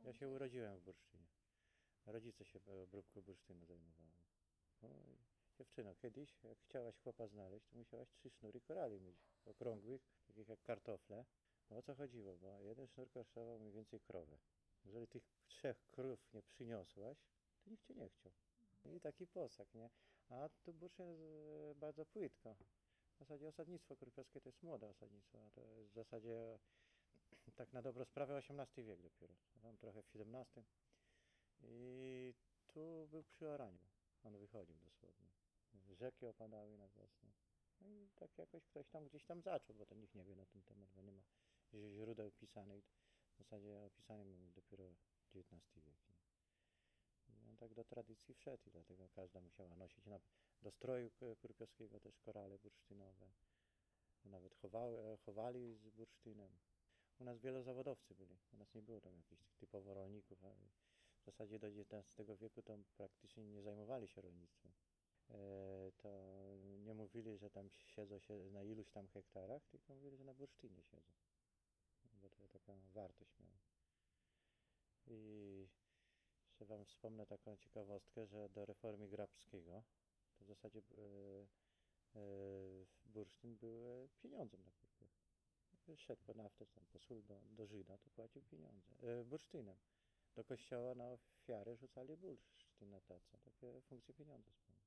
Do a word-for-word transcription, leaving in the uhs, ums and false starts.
Ja się urodziłem w Bursztynie. Rodzice się obróbką bursztynu zajmowali. No, i dziewczyno, kiedyś jak chciałaś chłopa znaleźć, to musiałaś trzy sznury korali mieć, okrągłych, takich jak kartofle. No o co chodziło? Bo jeden sznur kosztował mniej więcej krowę. Jeżeli tych trzech krów nie przyniosłaś, to nikt cię nie chciał. I taki posag, nie? A tu Bursztyn jest e, bardzo płytko. W zasadzie osadnictwo kurpiowskie to jest młode osadnictwo, a to jest w zasadzie tak na dobrą sprawę osiemnasty wiek dopiero. Tam trochę w siedemnastym. I tu był przy oraniu. On wychodził dosłownie. Rzeki opadały na wiosnę. No i tak jakoś ktoś tam gdzieś tam zaczął, bo to nikt nie wie na ten temat, bo nie ma źródeł pisanych. W zasadzie opisany był dopiero dziewiętnasty wiek. Nie? I on tak do tradycji wszedł i dlatego każda musiała nosić na, do stroju kurpiowskiego też korale bursztynowe. Nawet chowały, chowali z bursztynem. U nas wielozawodowcy byli. U nas nie było tam jakichś typowo rolników. A w zasadzie do dziewiętnastego wieku to praktycznie nie zajmowali się rolnictwem. E, to nie mówili, że tam siedzą się na iluś tam hektarach, tylko mówili, że na bursztynie siedzą. Bo to taką wartość miało. I jeszcze wam wspomnę taką ciekawostkę, że do reformy Grabskiego to w zasadzie e, e, bursztyn był e, pieniądzem na kurkę. Szedł po naftę, tam po sól do, do Żyda, to płacił pieniądze. E, bursztynem. Do kościoła na ofiary rzucali bursztyn na tace. Takie funkcje pieniądze spełniały.